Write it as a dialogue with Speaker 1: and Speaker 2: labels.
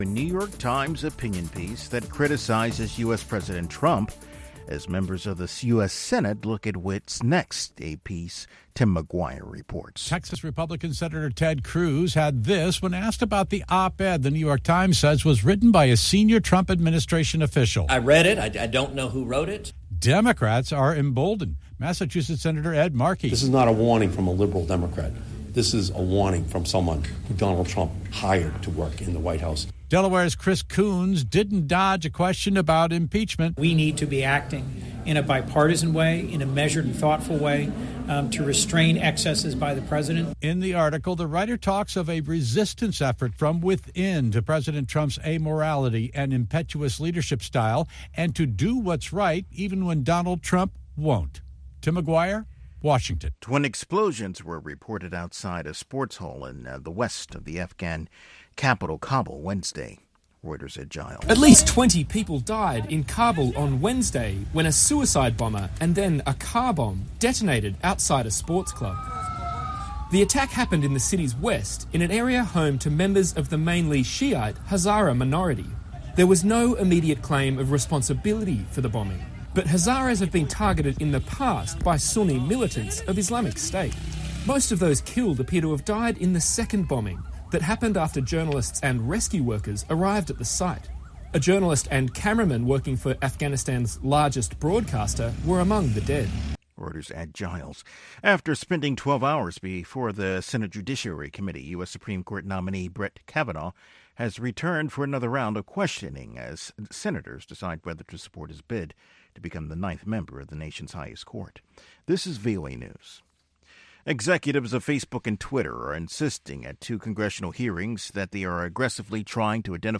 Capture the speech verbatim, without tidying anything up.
Speaker 1: A New York Times opinion piece that criticizes U S. President Trump as members of the U S. Senate look at what's next. A piece Tim McGuire reports.
Speaker 2: Texas Republican Senator Ted Cruz had this when asked about the op-ed the New York Times says was written by a senior Trump administration official.
Speaker 3: I read it. I, I don't know who wrote it.
Speaker 2: Democrats are emboldened. Massachusetts Senator Ed Markey.
Speaker 4: This is not a warning from a liberal Democrat. This is a warning from someone who Donald Trump hired to work in the White House.
Speaker 2: Delaware's Chris Coons didn't dodge a question about impeachment.
Speaker 5: We need to be acting in a bipartisan way, in a measured and thoughtful way, um, to restrain excesses by the president.
Speaker 2: In the article, the writer talks of a resistance effort from within to President Trump's amorality and impetuous leadership style, and to do what's right even when Donald Trump won't. Tim McGuire, Washington.
Speaker 1: Twin explosions were reported outside a sports hall in uh, the west of the Afghan capital, Kabul, Wednesday. Reuters Ed Giles.
Speaker 6: At least twenty people died in Kabul on Wednesday when a suicide bomber and then a car bomb detonated outside a sports club. The attack happened in the city's west, in an area home to members of the mainly Shiite Hazara minority. There was no immediate claim of responsibility for the bombing, but Hazaras have been targeted in the past by Sunni militants of Islamic State. Most of those killed appear to have died in the second bombing that happened after journalists and rescue workers arrived at the site. A journalist and cameraman working for Afghanistan's largest broadcaster were among the dead.
Speaker 1: Reuters Ed Giles. After spending twelve hours before the Senate Judiciary Committee, U S. Supreme Court nominee Brett Kavanaugh has returned for another round of questioning as senators decide whether to support his bid to become the ninth member of the nation's highest court. This is V O A News. Executives of Facebook and Twitter are insisting at two congressional hearings that they are aggressively trying to identify